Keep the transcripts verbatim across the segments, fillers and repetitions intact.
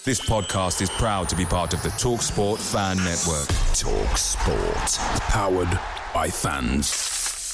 This podcast is proud to be part of the TalkSport Fan Network. TalkSport. Powered by fans.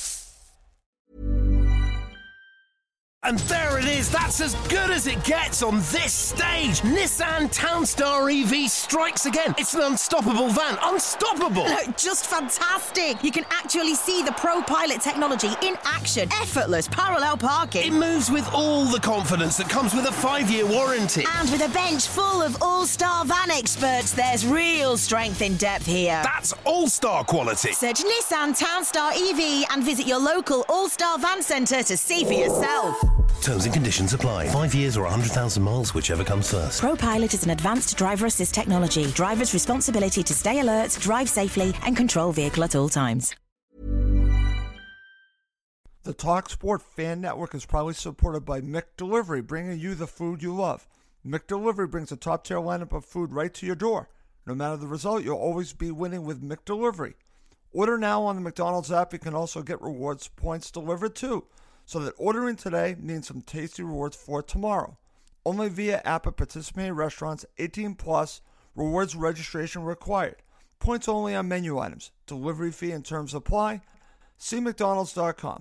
And there it is, that's as good as it gets on this stage. Nissan Townstar E V strikes again. It's an unstoppable van, unstoppable. Look, just fantastic. You can actually see the ProPilot technology in action. Effortless parallel parking. It moves with all the confidence that comes with a five-year warranty. And with a bench full of all-star van experts, there's real strength in depth here. That's all-star quality. Search Nissan Townstar E V and visit your local all-star van centre to see for yourself. Terms and conditions apply. Five years or one hundred thousand miles, whichever comes first. ProPilot is an advanced driver assist technology. Driver's responsibility to stay alert, drive safely, and control vehicle at all times. The TalkSport Fan Network is proudly supported by McDelivery, bringing you the food you love. McDelivery brings a top-tier lineup of food right to your door. No matter the result, you'll always be winning with McDelivery. Order now on the McDonald's app. You can also get rewards points delivered too, so that ordering today means some tasty rewards for tomorrow. Only via app at participating restaurants. Eighteen plus. Rewards registration required. Points only on menu items. Delivery fee and terms apply. See mcdonalds dot com.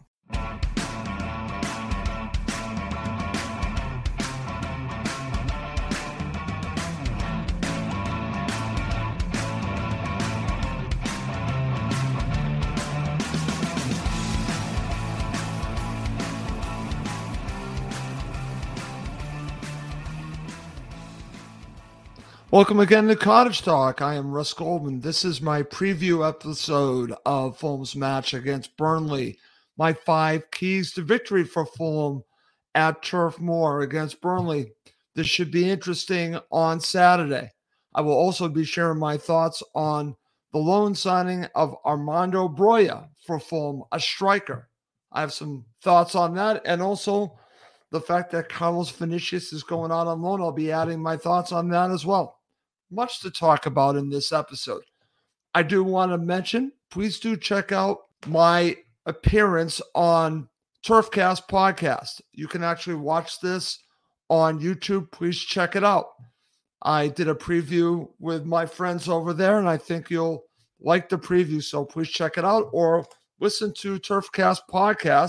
Welcome again to Cottage Talk. I am Russ Goldman. This is my preview episode of Fulham's match against Burnley. My five keys to victory for Fulham at Turf Moor against Burnley. This should be interesting on Saturday. I will also be sharing my thoughts on the loan signing of Armando Broja for Fulham, a striker. I have some thoughts on that, and also the fact that Carlos Vinicius is going out on loan. I'll be adding my thoughts on that as well. Much to talk about in this episode. I do want to mention, please do check out my appearance on Turfcast podcast. You can actually watch this on YouTube. Please check it out. I did a preview with my friends over there, and I think you'll like the preview, so please check it out or listen to Turfcast podcast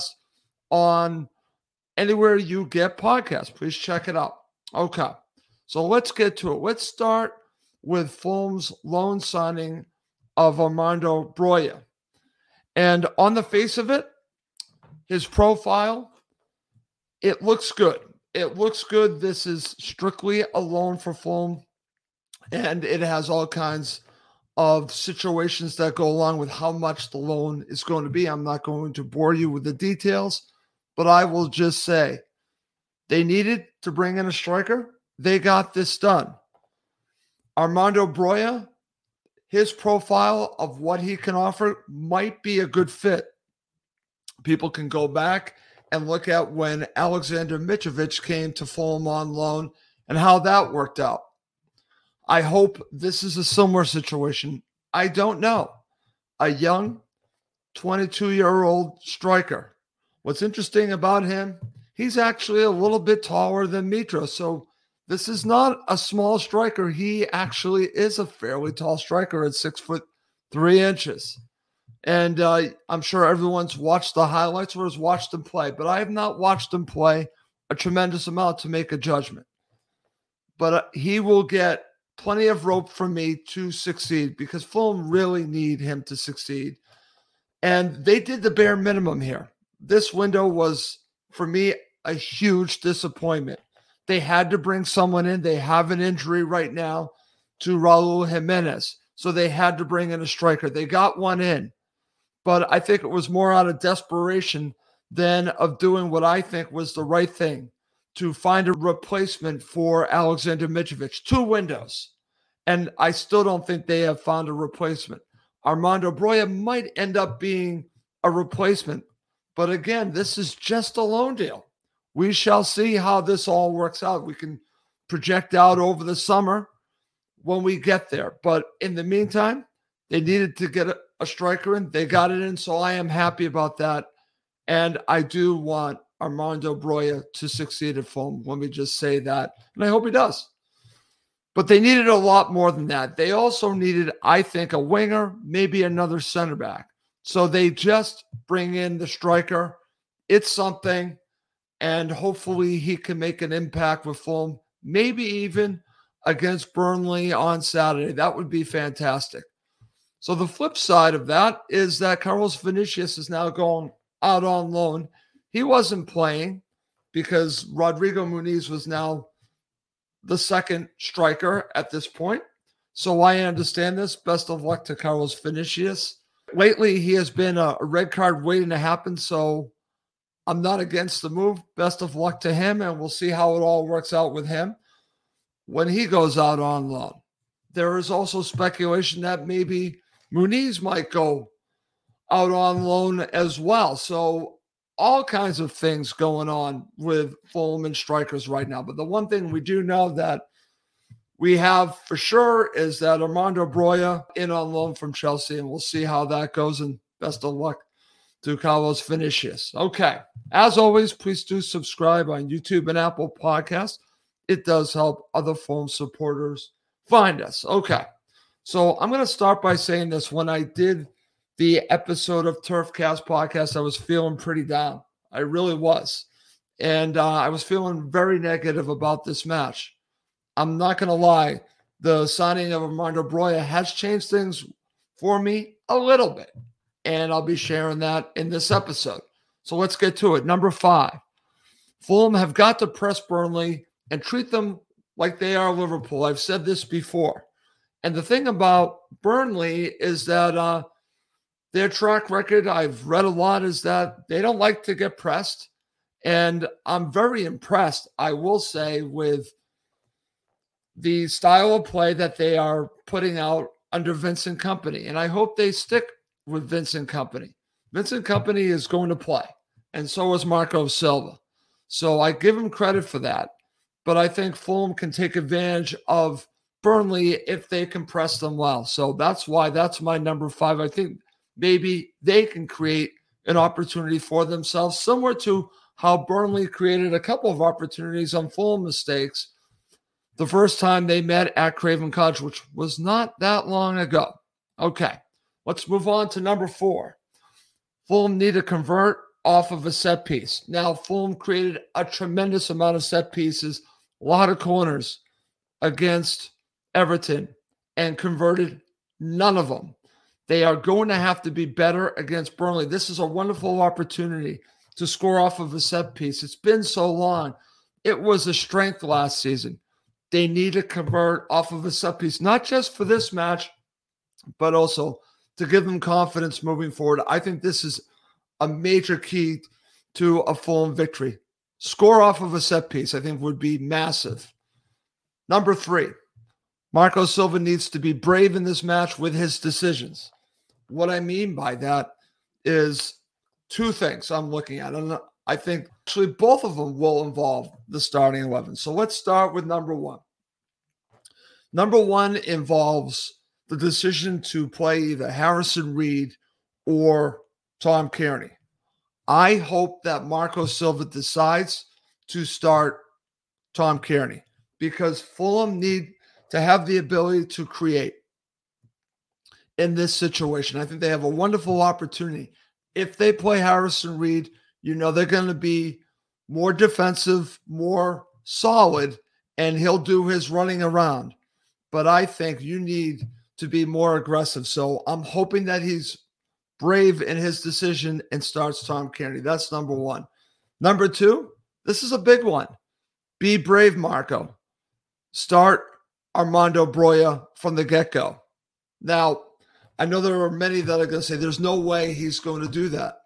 on anywhere you get podcasts. Please check it out. Okay, so let's get to it. Let's start with Fulham's loan signing of Armando Broja. And on the face of it, his profile, it looks good. It looks good. This is strictly a loan for Fulham, and it has all kinds of situations that go along with how much the loan is going to be. I'm not going to bore you with the details, but I will just say they needed to bring in a striker. They got this done. Armando Broja, his profile of what he can offer might be a good fit. People can go back and look at when Alexander Mitrovic came to Fulham on loan and how that worked out. I hope this is a similar situation. I don't know. A young twenty-two-year-old striker. What's interesting about him, he's actually a little bit taller than Mitro, so this is not a small striker. He actually is a fairly tall striker at six foot three inches. And uh, I'm sure everyone's watched the highlights or has watched him play, but I have not watched him play a tremendous amount to make a judgment. But uh, he will get plenty of rope from me to succeed because Fulham really need him to succeed. And they did the bare minimum here. This window was, for me, a huge disappointment. They had to bring someone in. They have an injury right now to Raul Jimenez. So they had to bring in a striker. They got one in. But I think it was more out of desperation than of doing what I think was the right thing, to find a replacement for Alexander Mitrovic. Two windows. And I still don't think they have found a replacement. Armando Broja might end up being a replacement. But again, this is just a loan deal. We shall see how this all works out. We can project out over the summer when we get there. But in the meantime, they needed to get a, a striker in. They got it in, so I am happy about that. And I do want Armando Broja to succeed at Fulham. Let me just say that. And I hope he does. But they needed a lot more than that. They also needed, I think, a winger, maybe another center back. So they just bring in the striker. It's something, and hopefully he can make an impact with Fulham, maybe even against Burnley on Saturday. That would be fantastic. So the flip side of that is that Carlos Vinicius is now going out on loan. He wasn't playing because Rodrigo Muniz was now the second striker at this point. So I understand this. Best of luck to Carlos Vinicius. Lately, he has been a, a red card waiting to happen, so I'm not against the move. Best of luck to him, and we'll see how it all works out with him when he goes out on loan. There is also speculation that maybe Muniz might go out on loan as well. So all kinds of things going on with Fulham and strikers right now. But the one thing we do know that we have for sure is that Armando Broja in on loan from Chelsea, and we'll see how that goes. And best of luck to Carlos Vinicius. Okay. As always, please do subscribe on YouTube and Apple Podcasts. It does help other Fulham supporters find us. Okay. So I'm going to start by saying this. When I did the episode of Turfcast podcast, I was feeling pretty down. I really was. And uh, I was feeling very negative about this match. I'm not going to lie. The signing of Armando Broja has changed things for me a little bit. And I'll be sharing that in this episode. So let's get to it. Number five, Fulham have got to press Burnley and treat them like they are Liverpool. I've said this before. And the thing about Burnley is that uh, their track record, I've read a lot, is that they don't like to get pressed. And I'm very impressed, I will say, with the style of play that they are putting out under Vincent Kompany. And I hope they stick with Vincent Kompany. Vincent Kompany is going to play, and so is Marco Silva. So I give him credit for that. But I think Fulham can take advantage of Burnley if they can press them well. So that's why that's my number five. I think maybe they can create an opportunity for themselves, similar to how Burnley created a couple of opportunities on Fulham mistakes the first time they met at Craven Cottage, which was not that long ago. Okay, let's move on to number four. Fulham need to convert off of a set piece. Now, Fulham created a tremendous amount of set pieces, a lot of corners against Everton, and converted none of them. They are going to have to be better against Burnley. This is a wonderful opportunity to score off of a set piece. It's been so long. It was a strength last season. They need to convert off of a set piece, not just for this match, but also to give them confidence moving forward. I think this is a major key to a Fulham victory. Score off of a set piece, I think, would be massive. Number three, Marco Silva needs to be brave in this match with his decisions. What I mean by that is two things I'm looking at. And I think actually both of them will involve the starting eleven. So let's start with number one. Number one involves the decision to play either Harrison Reed or Tom Kearney. I hope that Marco Silva decides to start Tom Kearney because Fulham need to have the ability to create in this situation. I think they have a wonderful opportunity. If they play Harrison Reed, you know they're going to be more defensive, more solid, and he'll do his running around. But I think you need to be more aggressive. So I'm hoping that he's brave in his decision and starts Tom Kearney. That's number one. Number two, this is a big one. Be brave, Marco. Start Armando Broja from the get-go. Now, I know there are many that are going to say there's no way he's going to do that.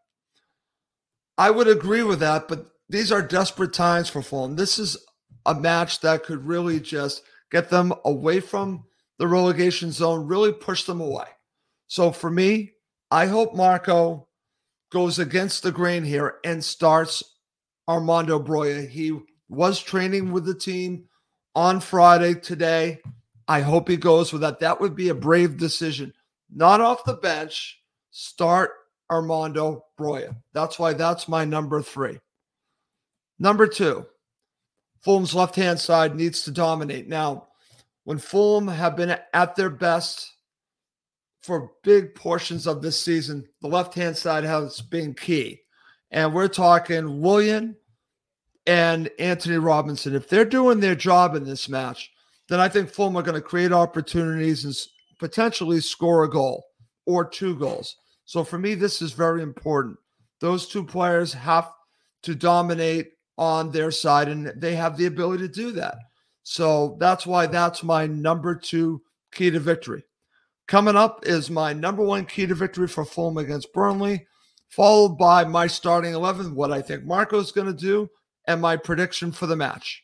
I would agree with that, but these are desperate times for Fulham. This is a match that could really just get them away from the relegation zone, really push them away. So for me, I hope Marco goes against the grain here and starts Armando Broja. He was training with the team on Friday today. I hope he goes with that. That would be a brave decision. Not off the bench. Start Armando Broja. That's why that's my number three. Number two, Fulham's left-hand side needs to dominate. Now, when Fulham have been at their best for big portions of this season, the left-hand side has been key. And we're talking Willian and Anthony Robinson. If they're doing their job in this match, then I think Fulham are going to create opportunities and potentially score a goal or two goals. So for me, this is very important. Those two players have to dominate on their side, and they have the ability to do that. So that's why that's my number two key to victory. Coming up is my number one key to victory for Fulham against Burnley, followed by my starting eleven, what I think Marco's going to do, and my prediction for the match.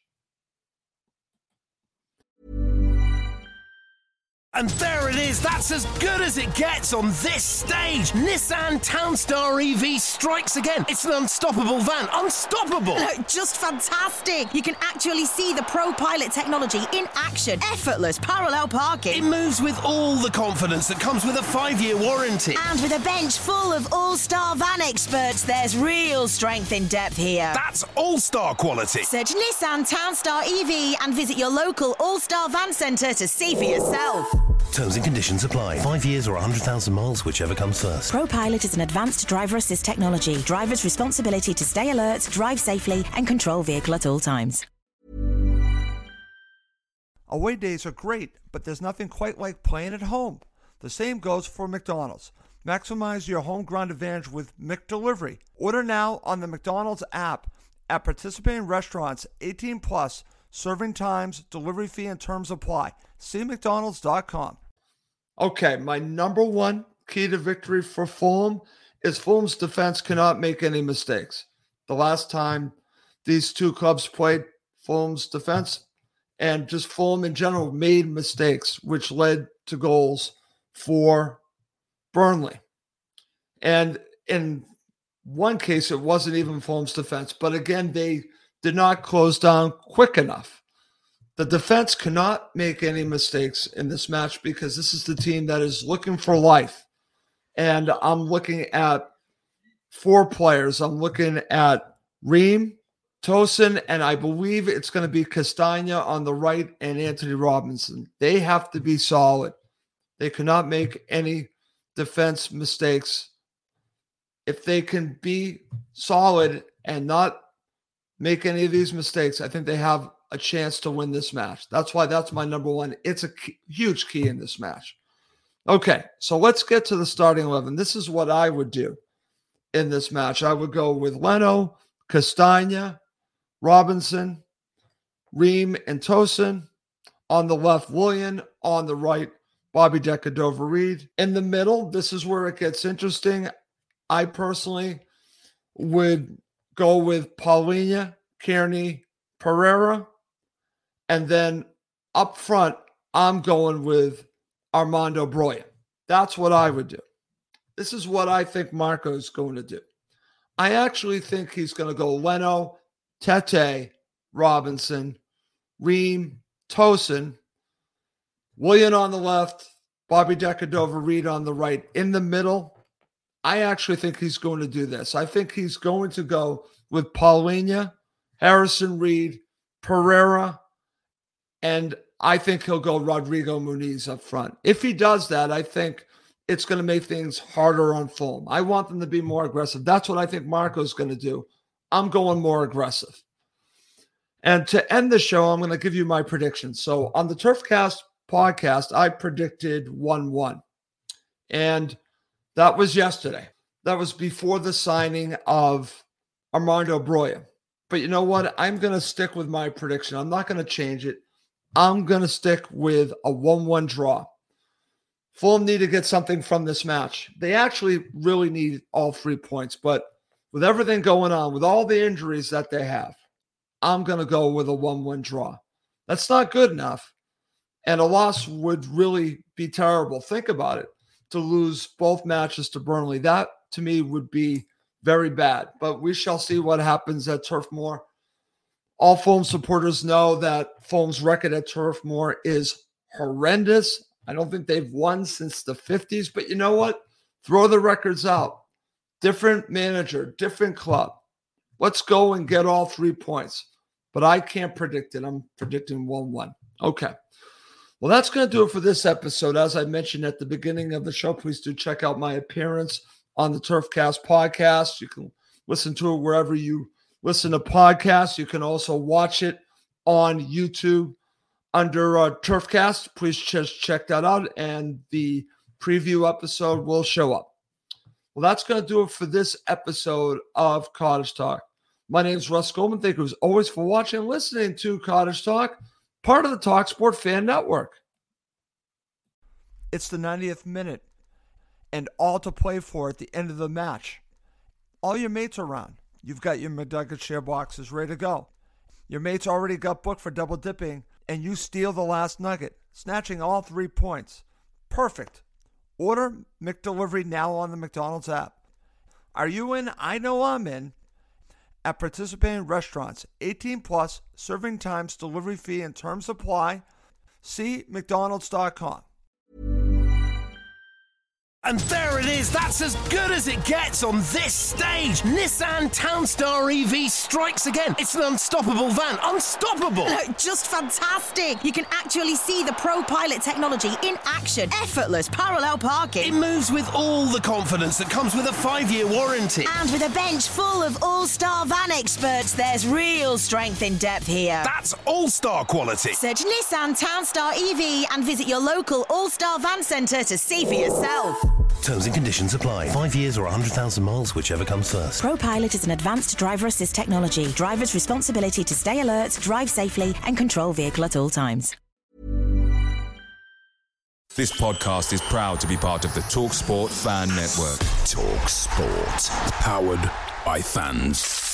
And there it is, that's as good as it gets on this stage. Nissan Townstar E V strikes again. It's an unstoppable van, unstoppable. No, just fantastic. You can actually see the ProPilot technology in action. Effortless parallel It parking. moves with all the confidence that comes with a five-year warranty. And with a bench full of all-star van experts, there's real strength in depth here. That's all-star quality. Search Nissan Townstar E V and visit your local all-star van centre to see for yourself. Terms and conditions apply. Five years or one hundred thousand miles, whichever comes first. ProPilot is an advanced driver assist technology. Driver's responsibility to stay alert, drive safely, and control vehicle at all times. Away days are great, but there's nothing quite like playing at home. The same goes for McDonald's. Maximize your home ground advantage with McDelivery. Order now on the McDonald's app at participating restaurants. eighteen plus. Serving times, delivery fee, and terms apply. See mcdonalds dot com. Okay, my number one key to victory for Fulham is Fulham's defense cannot make any mistakes. The last time these two clubs played, Fulham's defense and just Fulham in general made mistakes, which led to goals for Burnley. And in one case, it wasn't even Fulham's defense, but again, they did not close down quick enough. The defense cannot make any mistakes in this match because this is the team that is looking for life. And I'm looking at four players. I'm looking at Ream, Tosin, and I believe it's going to be Castagna on the right and Anthony Robinson. They have to be solid. They cannot make any defense mistakes. If they can be solid and not make any of these mistakes, I think they have a chance to win this match. That's why that's my number one. It's a key, huge key in this match. Okay, so let's get to the starting eleven. This is what I would do in this match. I would go with Leno, Castagna, Robinson, Ream, and Tosin. On the left, Willian. On the right, Bobby Decordova-Reid. In the middle, this is where it gets interesting. I personally would go with Paulinho, Kearney, Pereira. And then up front, I'm going with Armando Broja. That's what I would do. This is what I think Marco is going to do. I actually think he's going to go Leno, Tete, Robinson, Ream, Tosin, Willian on the left, Bobby Decordova-Reid on the right. In the middle, I actually think he's going to do this. I think he's going to go with Paulinho, Harrison Reed, Pereira, and I think he'll go Rodrigo Muniz up front. If he does that, I think it's going to make things harder on Fulham. I want them to be more aggressive. That's what I think Marco's going to do. I'm going more aggressive. And to end the show, I'm going to give you my predictions. So on the Turfcast podcast, I predicted one one. And that was yesterday. That was before the signing of Armando Broja. But you know what? I'm going to stick with my prediction. I'm not going to change it. I'm going to stick with a one one draw. Fulham need to get something from this match. They actually really need all three points. But with everything going on, with all the injuries that they have, I'm going to go with a one one draw. That's not good enough. And a loss would really be terrible. Think about it. To lose both matches to Burnley, that to me would be very bad. But we shall see what happens at Turf Moor. All Fulham supporters know that Fulham's record at Turf Moor is horrendous. I don't think they've won since the fifties. But you know what? Throw the records out. Different manager, different club. Let's go and get all three points. But I can't predict it. I'm predicting one one. Okay. Well, that's going to do it for this episode. As I mentioned at the beginning of the show, please do check out my appearance on the Turfcast podcast. You can listen to it wherever you listen to podcasts. You can also watch it on YouTube under uh, Turfcast. Please just check that out, and the preview episode will show up. Well, that's going to do it for this episode of Cottage Talk. My name is Russ Goldman. Thank you as always for watching and listening to Cottage Talk, part of the TalkSport Fan Network. It's the ninetieth minute, and all to play for at the end of the match. All your mates are around. You've got your McNugget share boxes ready to go. Your mates already got booked for double dipping, and you steal the last nugget, snatching all three points. Perfect. Order McDelivery now on the McDonald's app. Are you in? I know I'm in. At participating restaurants, eighteen plus, serving times, delivery fee, and terms apply. See mcdonalds dot com. And there it is, that's as good as it gets on this stage. Nissan Townstar E V strikes again. It's an unstoppable van, unstoppable. No, just fantastic. You can actually see the ProPilot technology in action. Effortless parallel It parking. moves with all the confidence that comes with a five-year warranty. And with a bench full of all-star van experts, there's real strength in depth here. That's all-star quality. Search Nissan Townstar E V and visit your local all-star van centre to see for yourself. Terms and conditions apply. Five years or one hundred thousand miles, whichever comes first. ProPilot is an advanced driver assist technology. Driver's responsibility to stay alert, drive safely, and control vehicle at all times. This podcast is proud to be part of the TalkSport Fan Network. TalkSport. Powered by fans.